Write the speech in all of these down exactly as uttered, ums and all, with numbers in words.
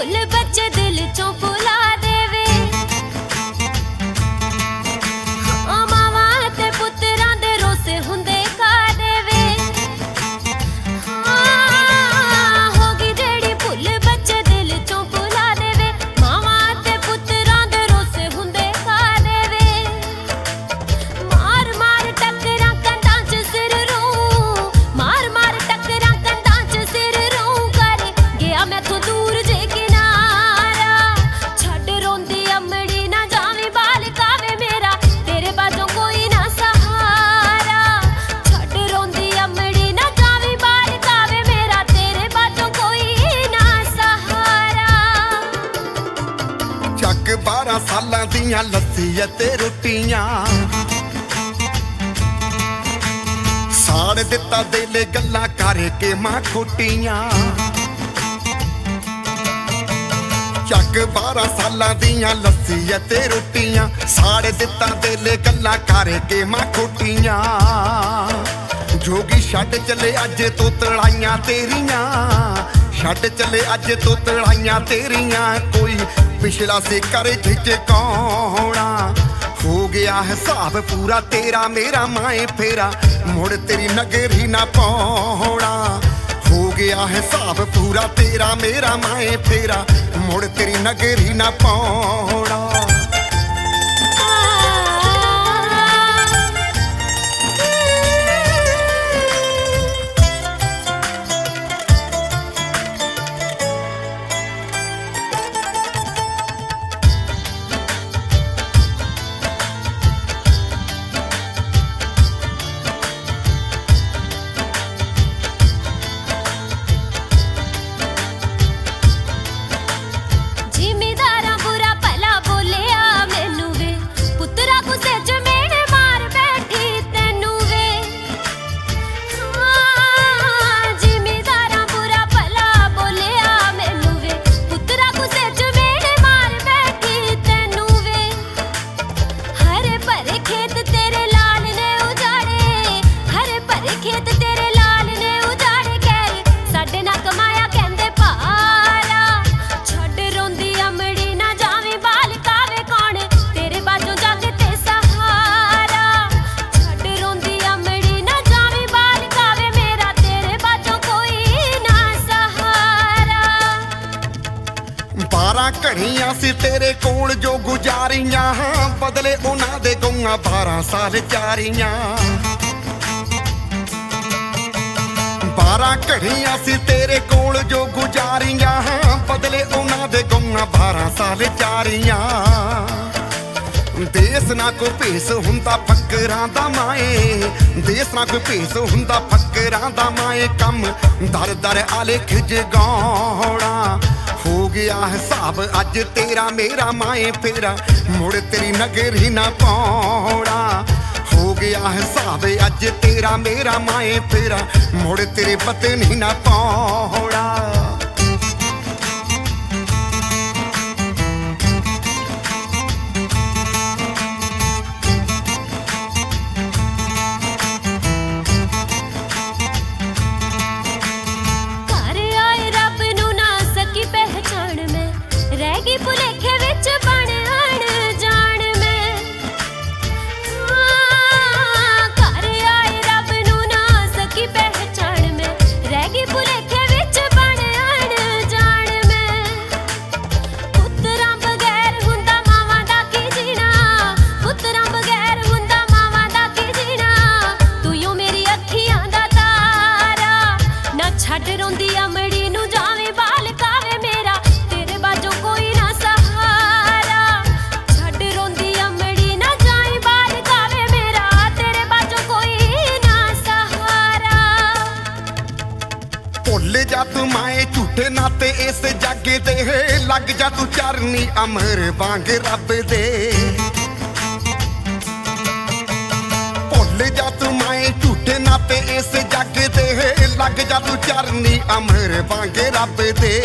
भुल बच्चे दिल चों भुला देवे। मावा ते पुत्रां दे रोसे हुंदे खा देवे। हाँ होगी जेड़ी भुल बच्चे दिल चों भुला देवे। मावा ते पुत्रां दे रोसे हुंदे खा देवे। मार मार टकरां कंधां च सिर रूं, मार मार टकरां कंधां च सिर रूं कर गया मैथों दूर जे किनारा। छड्ड रोंदी अमड़ी ना जावी बाल कावे मेरा तेरे बाजों कोई ना सहारा। छड्ड रोंदी अमड़ी ना जावी बाल कावे मेरा तेरे बाजों कोई ना सहारा। ਚੱਕ ਬਾਰਾਂ ਸਾਲਾਂ ਦੀਆਂ ਲੱਸੀ ਅਤੇ ਰੋਟੀਆਂ ਸਾੜ ਦਿੱਤਾ ਦਿਲ ਗੱਲਾਂ ਕਰਕੇ ਮਾਂ ਖੋਟੀਆਂ। ਚੱਕ ਬਾਰਾਂ ਸਾਲਾਂ ਦੀਆਂ ਲੱਸੀ ਅਤੇ ਰੋਟੀਆਂ ਸਾੜ ਦਿੱਤਾ ਦਿਲ ਗੱਲਾਂ ਕਰਕੇ ਮਾਂ ਖੋਟੀਆਂ। ਜੋਗੀ ਛੱਡ ਚਲੇ ਅੱਜ ਤੋਂ ਤੜਾਈਆਂ ਤੇਰੀਆਂ, ਛੱਡ ਚਲੇ ਅੱਜ ਤੋਂ ਤੜਾਈਆਂ ਤੇਰੀਆਂ। ਕੋਈ ਪਿਛਲਾ ਸੇ ਕਰ ਝਿਜਕਾਉਣਾ ਹੋ ਗਿਆ ਹਿਸਾਬ ਪੂਰਾ ਤੇਰਾ ਮੇਰਾ ਮਾਏ ਫੇਰਾ ਮੁੜ ਤੇਰੀ ਨਗਰੀ ਨਾ ਪਾਉਣਾ। ਹੋ ਗਿਆ ਹਿਸਾਬ ਪੂਰਾ ਤੇਰਾ ਮੇਰਾ ਮਾਏ ਫੇਰਾ ਮੁੜ ਤੇਰੀ ਨਗਰੀ ਨਾ ਪਾਉਣਾ। ਜ਼ਿਮੀਦਾਰਾਂ ਬੁਰਾ ਭਲਾ ਬੋਲਿਆ ਮੈਨੂੰ ਵੇ, ਪੁੱਤਰਾ ਗੁੱਸੇ ਚ ਮੇਨੇ ਮਾਰ ਬੈਠੀ ਤੈਨੂੰ ਵੇ। ਹਾਂ ਜ਼ਿਮੀਦਾਰਾਂ ਬੁਰਾ ਭਲਾ ਬੋਲਿਆ ਮੈਨੂੰ ਵੇ, ਪੁੱਤਰਾ ਗੁੱਸੇ ਚ ਮੇਨੇ ਮਾਰ ਬੈਠੀ ਤੈਨੂੰ ਵੇ। ਹਰੇ ਭਰੇ ਖੇਤ ਤੇਰੇ ਲਾਲ ਨੇ ਉਜਾੜੇ, ਹਰੇ ਭਰੇ ਖੇਤ ਤੇਰੇ ਲਾਲ ਨੇ ਉਜਾੜੇ ਕਹਿ ਸਾਡੇ ਨਾ ਕਮਾਇਆ ਕਹਿੰਦੇ ਭਾਰਾ। ਛੱਡ ਰੋਂਦੀ ਅਮੜੀ ਨਾ ਜਾਵੀਂ ਬਾਲ ਕਾਵੇ ਕੌਣ ਤੇਰੇ ਬਾਝੋਂ ਜੱਗ ਤੇ ਸਹਾਰਾ। ਛੱਡ ਰੋਂਦੀ ਅਮੜੀ ਨਾ ਜਾਵੀਂ ਬਾਲ ਕਾਵੇ ਮੇਰਾ ਤੇਰੇ ਬਾਝੋਂ ਕੋਈ ਨਾ ਸਹਾਰਾ। ਬਾਰਾਂ ਘੜੀਆਂ ਸੀ ਤੇਰੇ ਕੋਲ ਜੋ ਗੁਜ਼ਾਰੀਆਂ ਬਦਲੇ ਉਹਨਾਂ ਦੇ ਗਊਆਂ ਬਾਰਾਂ ਸਾਲ ਚਾਰੀਆਂ। ਬਾਰਾਂ ਘੜੀਆਂ ਸੀ ਤੇਰੇ ਕੋਲ ਜੋ ਗੁਜ਼ਾਰੀਆਂ ਬਦਲੇ ਉਹਨਾਂ ਦੇ ਗਊਆਂ ਬਾਰਾਂ ਸਾਲ ਚਾਰੀਆਂ। ਦੇਸ ਨਾ ਕੋਈ ਭੇਸ ਹੁੰਦਾ ਫਕਰਾਂ ਦਾ ਮਾਏ, ਦੇਸ ਨਾ ਕੋਈ ਭੇਸ ਹੁੰਦਾ ਫਕਰਾਂ ਦਾ ਮਾਏ। ਕੰਮ ਦਰ ਦਰ ਆਲੇਖ ਜਗਾਉਣਾ ਹੋ ਗਿਆ ਹਿਸਾਬ ਅੱਜ ਤੇਰਾ ਮੇਰਾ ਮਾਏ ਫੇਰਾ ਮੁੜ ਤੇਰੀ ਨਗਰੀ ਨਾ ਪਾਉਣਾ। ਹੋ ਗਿਆ ਹਿਸਾਬ ਅੱਜ ਤੇਰਾ ਮੇਰਾ ਮਾਏ ਫੇਰਾ ਮੁੜ ਤੇਰੇ ਪਤਨੀ ਨਾ ਪਾਉਣਾ। ਘਰ ਆਏ ਰੱਬ ਨੂੰ ਨਾ ਸਕੀ ਪਹਿਚਾਣ ਮੈਂ, ਰਹਿ ਗਈ ਭੁਲੇਖੇ ਵਿੱਚ ਬਣ ਅਣਜਾਣ ਮੈਂ। ਹਾਂ ਘਰ ਆਏ ਰੱਬ ਨੂੰ ਨਾ ਸਕੀ ਪਹਿਚਾਣ ਮੈਂ, ਰਹਿ ਗਈ ਭੁਲੇਖੇ ਵਿੱਚ ਬਣ ਅਣਜਾਣ ਮੈਂ। ਪੁੱਤਰਾਂ ਬਗੈਰ ਹੁੰਦਾ ਮਾਵਾਂ ਦਾ ਕੀ ਜੀਣਾ, ਪੁੱਤਰਾਂ ਬਗੈਰ ਹੁੰਦਾ ਮਾਵਾਂ ਦਾ ਕੀ ਜੀਣਾ। ਤੂੰ ਯੋ ਮੇਰੀ ਅੱਖੀਆਂ ਦਾ ਤਾਰਾ, ਨਾ ਛੱਡ ਰੋਂਦੀ ਅਮੜੀ ਨੂੰ ਜਾਵੇਂ ਬਾਲ ਕਾਵੇ ਮੇਰਾ ਤੇਰੇ ਬਾਝੋਂ ਕੋਈ ਨਾ ਸਹਾਰਾ। ਛੱਡ ਰੋਂਦੀ ਅਮੜੀ ਨਾ ਜਾਵੇਂ ਬਾਲ ਕਾਵੇ ਮੇਰਾ ਤੇਰੇ ਬਾਝੋਂ ਕੋਈ ਨਾ ਸਹਾਰਾ। ਭੁੱਲ ਜਾ ਤੂੰ ਮਾਏ ਝੂਠੇ ਨਾਤੇ ਇਸ ਜੱਗ ਦੇ ਲੱਗ ਜਾ ਤੂੰ ਚਰਨੀ ਅਮਰ ਵਾਂਗ ਰੱਬ ਦੇ। ਭੁੱਲ ਜਾ ਤੂੰ ਮਾਏ ਝੂਠੇ ਨਾਤੇ ਇਸ ਜੱਗ ਦੇ ਲੱਗ ਜਾ ਤੂੰ ਚਰਨੀ ਅਮਰ ਵਾਂਗ ਰੱਬ ਦੇ।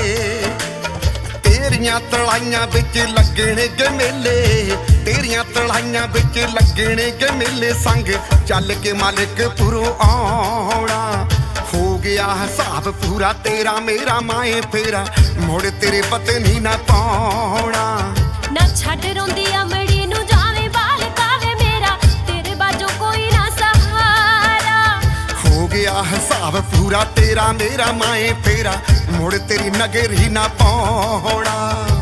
ਤੇਰੀਆਂ ਤਲਾਈਆਂ ਵਿੱਚ ਲੱਗਣੇ ਗੇ ਮੇਲੇ, ਤੇਰੀਆਂ ਤਲਾਈਆਂ ਵਿੱਚ ਲੱਗਣੇ ਗੇ ਮੇਲੇ। ਸੰਗ ਚੱਲ ਕੇ ਮਾਲਿਕ ਪੁਰੋਂ ਆਉਣਾ ਹੋ ਗਿਆ ਗਿਆ ਹਿਸਾਬ ਪੂਰਾ ਤੇਰਾ ਮੇਰਾ ਮਾਏ ਫੇਰਾ ਮੁੜ ਤੇਰੇ ਪਤਨੀ ਨਾ ਪਾਉਣਾ ਨਾ ਛੱਡ ਰੋਂਦੀ ਅਮੜੀ ਨੂੰ ਜਾਵੇਂ ਬਾਲ ਕਾਵੇ ਮੇਰਾ ਤੇਰੇ ਬਾਝੋਂ ਕੋਈ ਨਾ ਸਹਾਰਾ ਹੋ ਗਿਆ ਹਿਸਾਬ ਪੂਰਾ ਤੇਰਾ ਮੇਰਾ ਮਾਏ ਫੇਰਾ ਮੁੜ ਤੇਰੀ ਨਗਰੀ ਨਾ ਪਾਉਣਾ